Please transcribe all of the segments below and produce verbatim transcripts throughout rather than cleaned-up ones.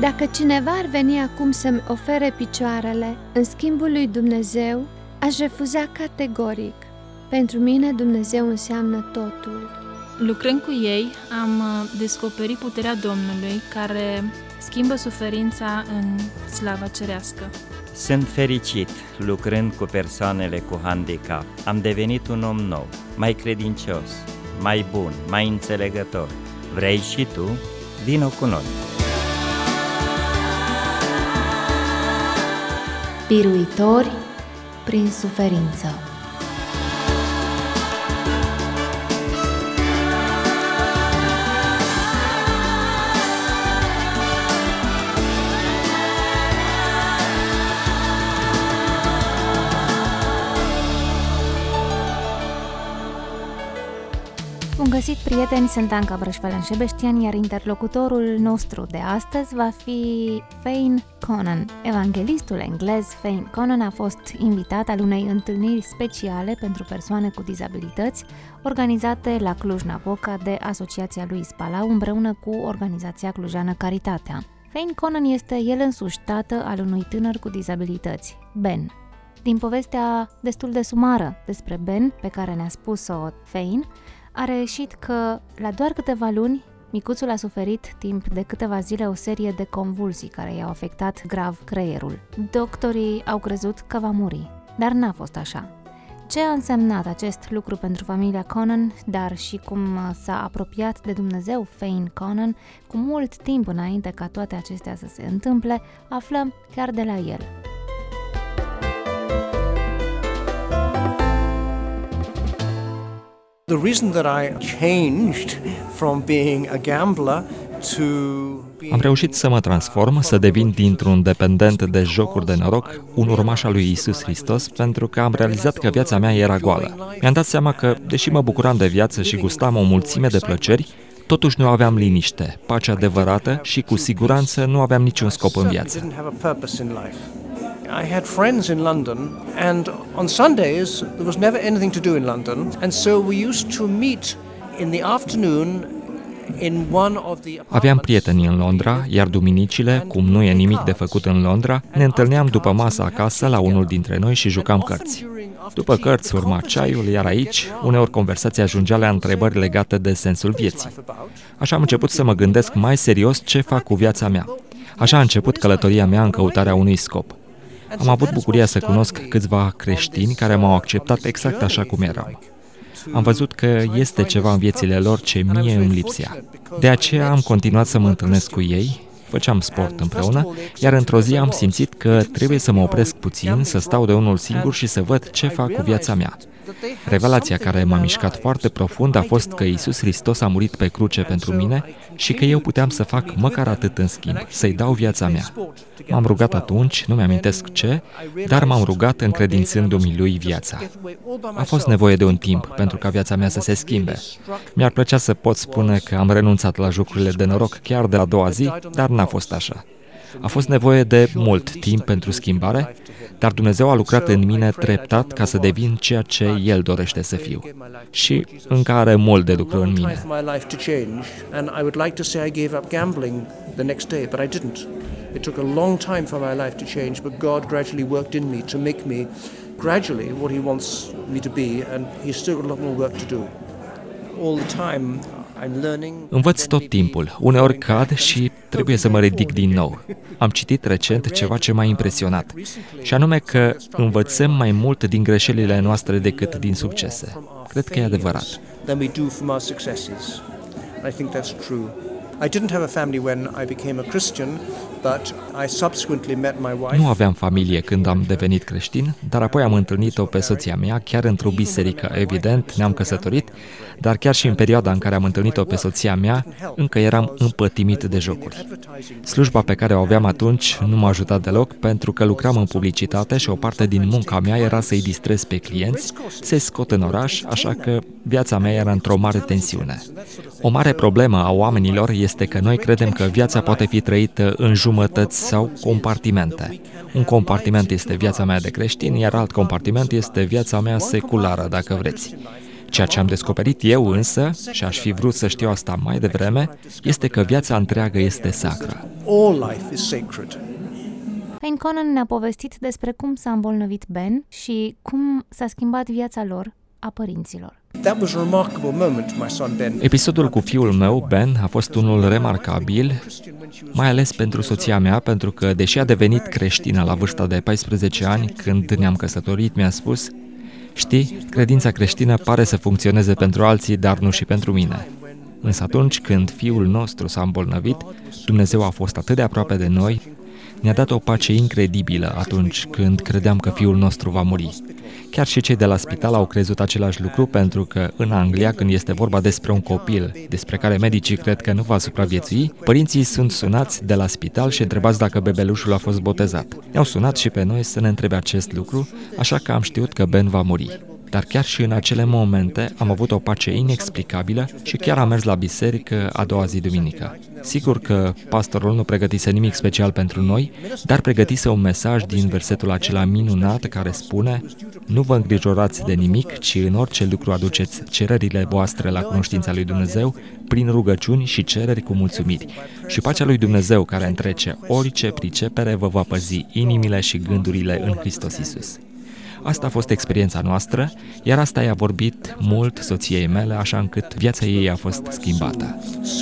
Dacă cineva ar veni acum să-mi ofere picioarele în schimbul lui Dumnezeu, aș refuza categoric. Pentru mine Dumnezeu înseamnă totul. Lucrând cu ei, am descoperit puterea Domnului care schimbă suferința în slava cerească. Sunt fericit lucrând cu persoanele cu handicap. Am devenit un om nou, mai credincios, mai bun, mai înțelegător. Vrei și tu? Vino cu noi! Biruitori prin suferință. Bun găsit, prieteni, sunt Anca Brășvelan-Șebeștian, iar interlocutorul nostru de astăzi va fi Fane Conan. Evanghelistul englez Fane Conan a fost invitat al unei întâlniri speciale pentru persoane cu dizabilități, organizate la Cluj-Napoca de Asociația Luis Palau împreună cu organizația clujană Caritatea. Fane Conan este el însuși tată al unui tânăr cu dizabilități, Ben. Din povestea destul de sumară despre Ben, pe care ne-a spus-o Fane, a reieșit că, la doar câteva luni, micuțul a suferit timp de câteva zile o serie de convulsii care i-au afectat grav creierul. Doctorii au crezut că va muri, dar n-a fost așa. Ce a însemnat acest lucru pentru familia Conan, dar și cum s-a apropiat de Dumnezeu Fane Conan cu mult timp înainte ca toate acestea să se întâmple, aflăm chiar de la el. The reason that I changed from being a gambler to Am reușit să mă transform, să devin dintr-un dependent de jocuri de noroc, un urmaș al lui Iisus Hristos, pentru că am realizat că viața mea era goală. Mi-am dat seama că, deși mă bucuram de viață și gustam o mulțime de plăceri, totuși nu aveam liniște, pace adevărată și cu siguranță nu aveam niciun scop în viață. I had friends in London, and on Sundays there was never anything to do in London, and so we used to meet in the afternoon in one of the Aveam prieteni în Londra, iar duminicile, cum nu e nimic de făcut în Londra, ne întâlneam după masă acasă la unul dintre noi și jucam cărți. După cărți urma ceaiul, iar aici, uneori conversația ajungea la întrebări legate de sensul vieții. Așa am început să mă gândesc mai serios ce fac cu viața mea. Așa a început călătoria mea în căutarea unui scop. Am avut bucuria să cunosc câțiva creștini care m-au acceptat exact așa cum eram. Am văzut că este ceva în viețile lor ce mie îmi lipsea. De aceea am continuat să mă întâlnesc cu ei, făceam sport împreună, iar într-o zi am simțit că trebuie să mă opresc puțin, să stau de unul singur și să văd ce fac cu viața mea. Revelația care m-a mișcat foarte profund a fost că Iisus Hristos a murit pe cruce pentru mine și că eu puteam să fac măcar atât în schimb, să-i dau viața mea. M-am rugat atunci, nu mi-amintesc ce, dar m-am rugat încredințându-mi lui viața. A fost nevoie de un timp pentru ca viața mea să se schimbe. Mi-ar plăcea să pot spune că am renunțat la jocurile de noroc chiar de a doua zi, dar n-a fost așa. A fost nevoie de mult timp pentru schimbare, dar Dumnezeu a lucrat în mine treptat ca să devin ceea ce El dorește să fiu. Și încă are mult de lucru în mine. It took a long time for my life to change, but God gradually worked in me to make me gradually what He wants me to be, and He's still got a lot more work to do. All the time I'm learning. Învăț tot timpul. Uneori cad și trebuie să mă ridic din nou. Am citit recent ceva ce m-a impresionat, și anume că învățăm mai mult din greșelile noastre decât din succese. Cred că e adevărat. Than we do from our successes. I think that's true. I didn't have a family when I became a Christian, but I subsequently met my wife. Nu aveam familie când am devenit creștin, dar apoi am întâlnit-o pe soția mea chiar într-o biserică. Evident, ne-am căsătorit, dar chiar și în perioada în care am întâlnit-o pe soția mea, încă eram împătimit de jocuri. Slujba pe care o aveam atunci nu m-a ajutat deloc, pentru că lucram în publicitate și o parte din munca mea era să-i distrez pe clienți, să-i scot în oraș, așa că viața mea era într-o mare tensiune. O mare problemă a oamenilor este că noi credem că viața poate fi trăită în jumătăți sau compartimente. Un compartiment este viața mea de creștin, iar alt compartiment este viața mea seculară, dacă vreți. Ceea ce am descoperit eu însă, și aș fi vrut să știu asta mai devreme, este că viața întreagă este sacră. All life is sacred. Fane Conan ne-a povestit despre cum s-a îmbolnăvit Ben și cum s-a schimbat viața lor, a părinților. That was a remarkable moment, my son Ben. Episodul cu fiul meu, Ben, a fost unul remarcabil, mai ales pentru soția mea, pentru că, deși a devenit creștină la vârsta de paisprezece ani, când ne-am căsătorit, mi-a spus: știi, credința creștină pare să funcționeze pentru alții, dar nu și pentru mine. Însă atunci când fiul nostru s-a îmbolnăvit, Dumnezeu a fost atât de aproape de noi, ne-a dat o pace incredibilă atunci când credeam că fiul nostru va muri. Chiar și cei de la spital au crezut același lucru, pentru că în Anglia, când este vorba despre un copil despre care medicii cred că nu va supraviețui, părinții sunt sunați de la spital și întrebați dacă bebelușul a fost botezat. Ne-au sunat și pe noi să ne întrebe acest lucru, așa că am știut că Ben va muri. Dar chiar și în acele momente am avut o pace inexplicabilă și chiar am mers la biserică a doua zi duminică. Sigur că pastorul nu pregătise nimic special pentru noi, dar pregătise un mesaj din versetul acela minunat care spune: nu vă îngrijorați de nimic, ci în orice lucru aduceți cererile voastre la cunoștința lui Dumnezeu prin rugăciuni și cereri cu mulțumiri. Și pacea lui Dumnezeu, care întrece orice pricepere, vă va păzi inimile și gândurile în Hristos Iisus. Asta a fost experiența noastră, iar asta i-a vorbit mult soției mele, așa încât viața ei a fost schimbată.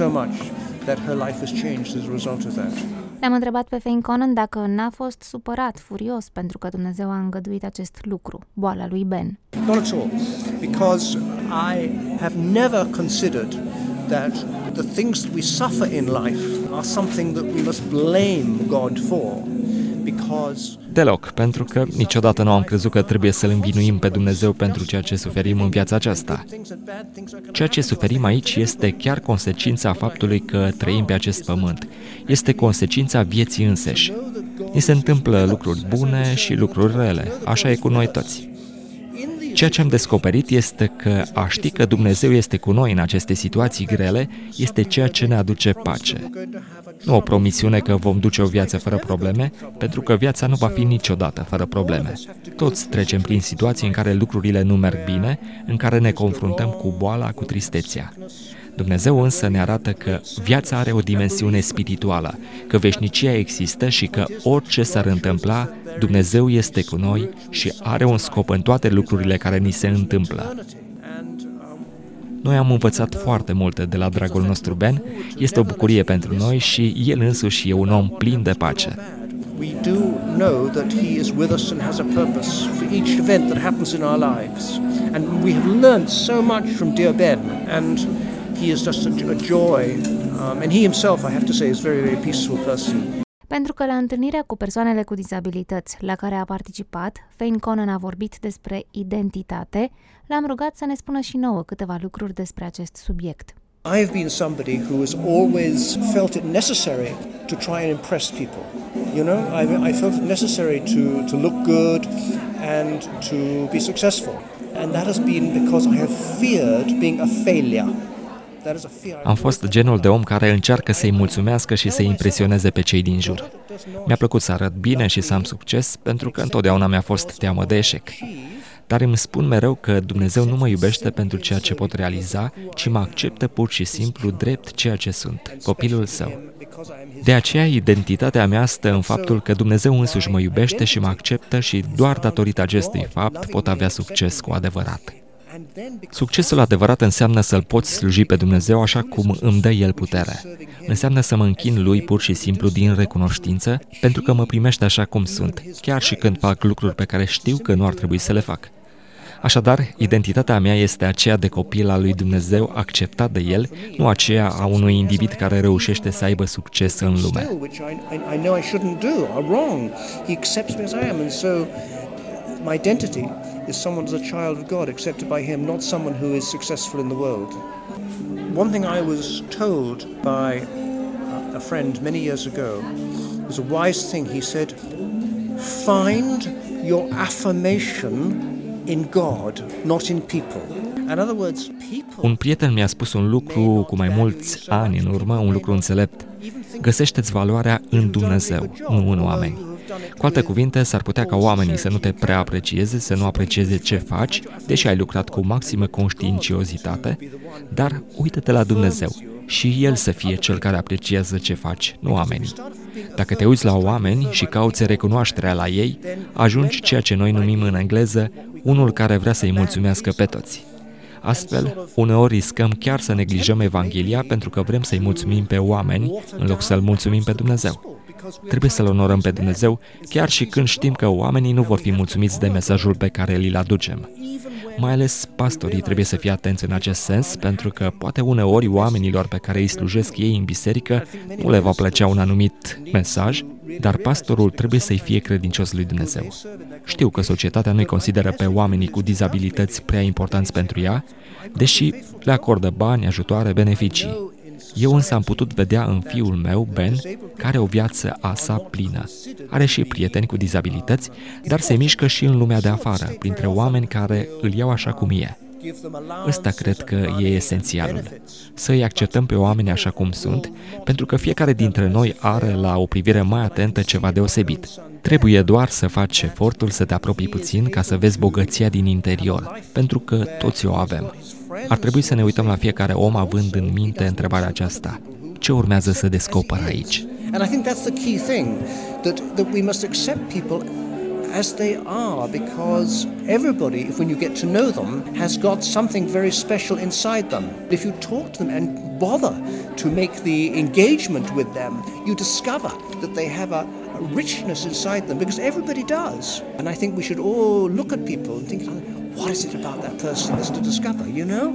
Le-am întrebat pe Fane Conan dacă n-a fost supărat, furios, pentru că Dumnezeu a îngăduit acest lucru, boala lui Ben. Not at all, because I have never considered that the things that we suffer in life are something that we must blame God for, because Deloc, pentru că niciodată nu am crezut că trebuie să-L învinuim pe Dumnezeu pentru ceea ce suferim în viața aceasta. Ceea ce suferim aici este chiar consecința faptului că trăim pe acest pământ. Este consecința vieții înseși. Ni se întâmplă lucruri bune și lucruri rele. Așa e cu noi toți. Ceea ce am descoperit este că a ști că Dumnezeu este cu noi în aceste situații grele este ceea ce ne aduce pace. Nu o promisiune că vom duce o viață fără probleme, pentru că viața nu va fi niciodată fără probleme. Toți trecem prin situații în care lucrurile nu merg bine, în care ne confruntăm cu boala, cu tristețea. Dumnezeu însă ne arată că viața are o dimensiune spirituală, că veșnicia există și că orice s-ar întâmpla, Dumnezeu este cu noi și are un scop în toate lucrurile care ni se întâmplă. Noi am învățat foarte multe de la dragul nostru Ben, este o bucurie pentru noi și el însuși e un om plin de pace. we do know that He is with us and has a purpose for each event that happens in our lives. And we have learned so much from dear Ben, and he is just a, a joy. Um, and he himself, I have to say, is a very, very peaceful person. Pentru că la întâlnirea cu persoanele cu dizabilități la care a participat, Fane Conan a vorbit despre identitate, l-am rugat să ne spună și nouă câteva lucruri despre acest subiect. I have been somebody who has always felt it necessary to try and impress people. You know, I, I felt it necessary to, to look good and to be successful. And that has been because I have feared being a failure. Am fost genul de om care încearcă să-i mulțumească și să-i impresioneze pe cei din jur. Mi-a plăcut să arăt bine și să am succes, pentru că întotdeauna mi-a fost teamă de eșec. Dar îmi spun mereu că Dumnezeu nu mă iubește pentru ceea ce pot realiza, ci mă acceptă pur și simplu drept ceea ce sunt, copilul său. De aceea, identitatea mea stă în faptul că Dumnezeu însuși mă iubește și mă acceptă și doar datorită acestui fapt pot avea succes cu adevărat. Succesul adevărat înseamnă să-L poți sluji pe Dumnezeu așa cum îmi dă El putere. Înseamnă să mă închin Lui pur și simplu din recunoștință, pentru că mă primește așa cum sunt, chiar și când fac lucruri pe care știu că nu ar trebui să le fac. Așadar, identitatea mea este aceea de copil al lui Dumnezeu acceptat de El, nu aceea a unui individ care reușește să aibă succes în lume. My identity is someone as a child of God accepted by Him, not someone who is successful in the world. One thing I was told by a friend many years ago was a wise thing. He said, find your affirmation in God, not in people. In other words, people... Un prieten mi-a spus un lucru cu mai mulți ani în urmă, un lucru înțelept. Găsește-ți valoarea în Dumnezeu, nu în oameni. Cu alte cuvinte, s-ar putea ca oamenii să nu te prea aprecieze, să nu aprecieze ce faci, deși ai lucrat cu maximă conștiinciozitate, dar uită-te la Dumnezeu și El să fie Cel care apreciază ce faci, nu oamenii. Dacă te uiți la oameni și cauți recunoașterea la ei, ajungi ceea ce noi numim în engleză unul care vrea să-i mulțumească pe toți. Astfel, uneori riscăm chiar să neglijăm Evanghelia pentru că vrem să-i mulțumim pe oameni în loc să-L mulțumim pe Dumnezeu. Trebuie să-L onorăm pe Dumnezeu chiar și când știm că oamenii nu vor fi mulțumiți de mesajul pe care îl aducem. Mai ales pastorii trebuie să fie atenți în acest sens, pentru că poate uneori oamenilor pe care îi slujesc ei în biserică nu le va plăcea un anumit mesaj, dar pastorul trebuie să-i fie credincios lui Dumnezeu. Știu că societatea nu-i consideră pe oamenii cu dizabilități prea importanți pentru ea, deși le acordă bani, ajutoare, beneficii. Eu însă am putut vedea în fiul meu, Ben, că are o viață a sa plină. Are și prieteni cu dizabilități, dar se mișcă și în lumea de afară, printre oameni care îl iau așa cum e. Ăsta cred că e esențialul. Să îi acceptăm pe oameni așa cum sunt, pentru că fiecare dintre noi are la o privire mai atentă ceva deosebit. Trebuie doar să faci efortul să te apropii puțin ca să vezi bogăția din interior, pentru că toți o avem. Ar trebui să ne uităm la fiecare om având în minte întrebarea aceasta. Ce urmează să descoperă aici? And I think that's the key thing, that, that we must accept people as they are, because everybody, if when you get to know them, has got something very special inside them. If you talk to them and bother to make the engagement with them, you discover that they have a, a richness inside them, because everybody does. And I think we should all look at people and think, what is it about that person that's to discover, you know?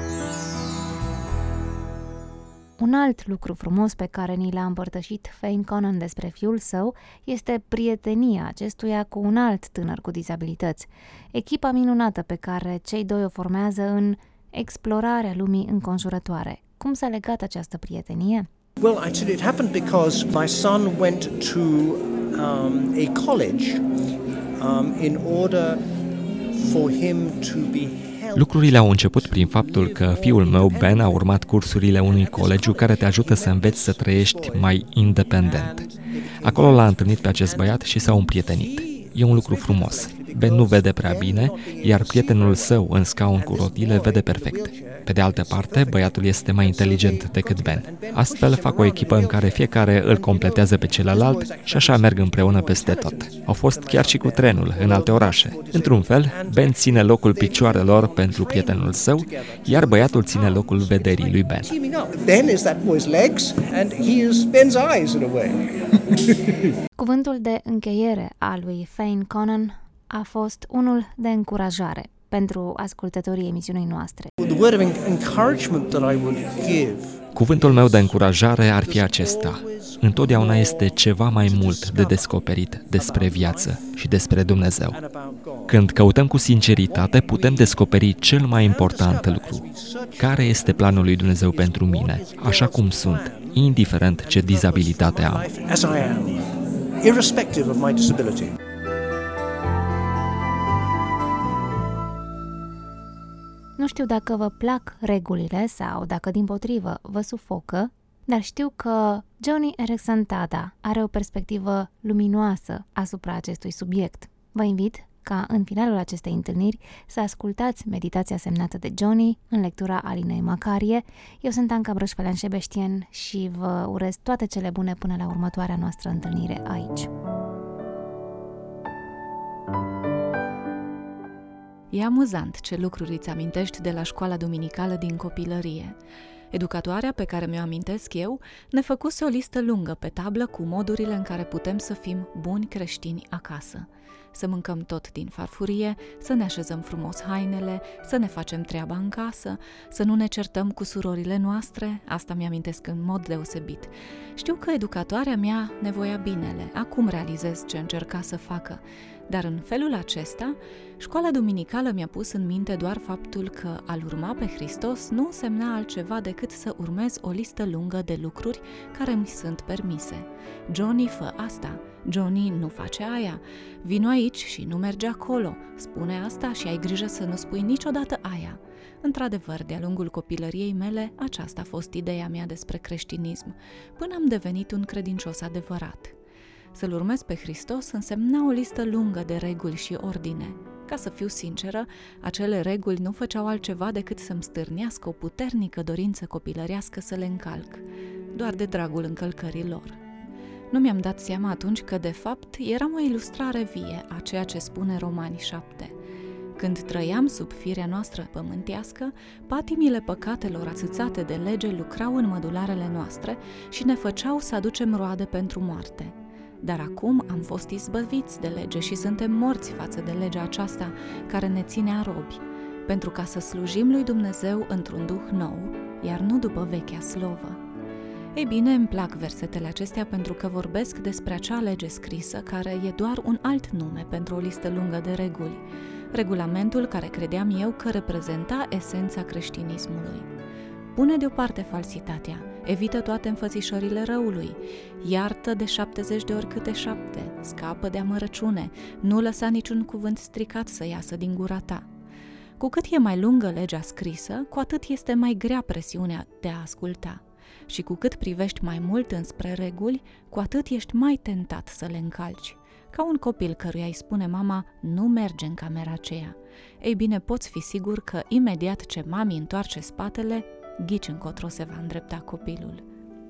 Un alt lucru frumos pe care ni l-a împărtășit Fane Conan despre fiul său este prietenia acestuia cu un alt tânăr cu dizabilități, echipa minunată pe care cei doi o formează în explorarea lumii înconjurătoare. Cum s-a legat această prietenie? Well, actually it happened because my son went to um, a college um, in order for him to be. Lucrurile au început prin faptul că fiul meu, Ben, a urmat cursurile unui colegiu care te ajută să înveți să trăiești mai independent. Acolo l-a întâlnit pe acest băiat și s-au împrietenit. E un lucru frumos. Ben nu vede prea bine, iar prietenul său în scaun cu rotile vede perfect. Pe de altă parte, băiatul este mai inteligent decât Ben. Astfel fac o echipă în care fiecare îl completează pe celălalt și așa merg împreună peste tot. Au fost chiar și cu trenul în alte orașe. Într-un fel, Ben ține locul picioarelor pentru prietenul său, iar băiatul ține locul vederii lui Ben. Ben is that boy's legs and he is Ben's eyes in a way. Cuvântul de încheiere al lui Fane Conan a fost unul de încurajare pentru ascultătorii emisiunii noastre. The word of encouragement that I would give. Cuvântul meu de încurajare ar fi acesta. Întotdeauna este ceva mai mult de descoperit despre viață și despre Dumnezeu. Când căutăm cu sinceritate, putem descoperi cel mai important lucru. Care este planul lui Dumnezeu pentru mine, așa cum sunt, indiferent ce dizabilitate am. As I am, irrespective of my disability. Nu știu dacă vă plac regulile sau dacă dimpotrivă vă sufocă, dar știu că Joni Eareckson Tada are o perspectivă luminoasă asupra acestui subiect. Vă invit ca în finalul acestei întâlniri să ascultați meditația semnată de Joni în lectura Alinei Macarie. Eu sunt Anca Brășfălean-Șebeștian și vă urez toate cele bune până la următoarea noastră întâlnire aici. E amuzant ce lucruri îți amintești de la școala duminicală din copilărie. Educatoarea pe care mi-o amintesc eu ne făcuse o listă lungă pe tablă cu modurile în care putem să fim buni creștini acasă. Să mâncăm tot din farfurie, să ne așezăm frumos hainele, să ne facem treaba în casă, să nu ne certăm cu surorile noastre, asta mi-amintesc în mod deosebit. Știu că educatoarea mea ne voia binele, acum realizez ce încerca să facă, dar în felul acesta, școala duminicală mi-a pus în minte doar faptul că a-L urma pe Hristos nu însemna altceva decât să urmez o listă lungă de lucruri care mi sunt permise. Johnny, fă asta, Johnny, nu face aia, vino aici și nu merge acolo, spune asta și ai grijă să nu spui niciodată aia. Într-adevăr, de-a lungul copilăriei mele, aceasta a fost ideea mea despre creștinism, până am devenit un credincios adevărat. Să-L urmez pe Hristos însemna o listă lungă de reguli și ordine. Ca să fiu sinceră, acele reguli nu făceau altceva decât să-mi stârnească o puternică dorință copilărească să le încalc, doar de dragul încălcării lor. Nu mi-am dat seama atunci că, de fapt, eram o ilustrare vie a ceea ce spune Romani șapte. Când trăiam sub firea noastră pământească, patimile păcatelor ațățate de lege lucrau în mădularele noastre și ne făceau să aducem roade pentru moarte. Dar acum am fost izbăviți de lege și suntem morți față de legea aceasta care ne ține a robi, pentru ca să slujim lui Dumnezeu într-un duh nou, iar nu după vechea slovă. Ei bine, îmi plac versetele acestea pentru că vorbesc despre acea lege scrisă care e doar un alt nume pentru o listă lungă de reguli, regulamentul care credeam eu că reprezenta esența creștinismului. Pune deoparte falsitatea, evită toate înfățișările răului, iartă de șaptezeci de ori câte șapte, scapă de amărăciune, nu lăsa niciun cuvânt stricat să iasă din gura ta. Cu cât e mai lungă legea scrisă, cu atât este mai grea presiunea de a asculta. Și cu cât privești mai mult înspre reguli, cu atât ești mai tentat să le încalci. Ca un copil căruia îi spune mama, nu merge în camera aceea. Ei bine, poți fi sigur că imediat ce mami întoarce spatele, ghici încotro se va îndrepta copilul.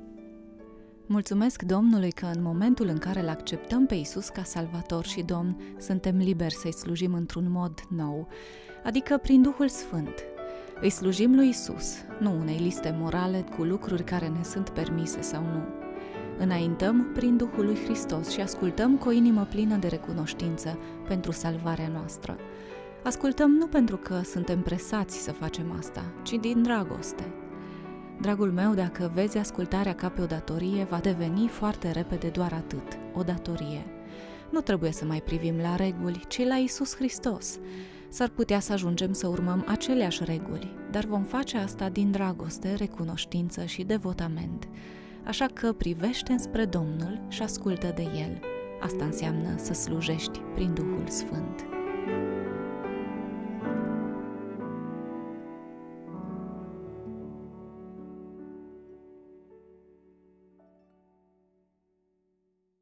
Mulțumesc Domnului că în momentul în care îl acceptăm pe Iisus ca Salvator și Domn, suntem liberi să-i slujim într-un mod nou, adică prin Duhul Sfânt. Îi slujim lui Iisus, nu unei liste morale cu lucruri care ne sunt permise sau nu. Înaintăm prin Duhul lui Hristos și ascultăm cu o inimă plină de recunoștință pentru salvarea noastră. Ascultăm nu pentru că suntem presați să facem asta, ci din dragoste. Dragul meu, dacă vezi ascultarea ca pe o datorie, va deveni foarte repede doar atât, o datorie. Nu trebuie să mai privim la reguli, ci la Iisus Hristos. S-ar putea să ajungem să urmăm aceleași reguli, dar vom face asta din dragoste, recunoștință și devotament. Așa că privește înspre Domnul și ascultă de El. Asta înseamnă să slujești prin Duhul Sfânt.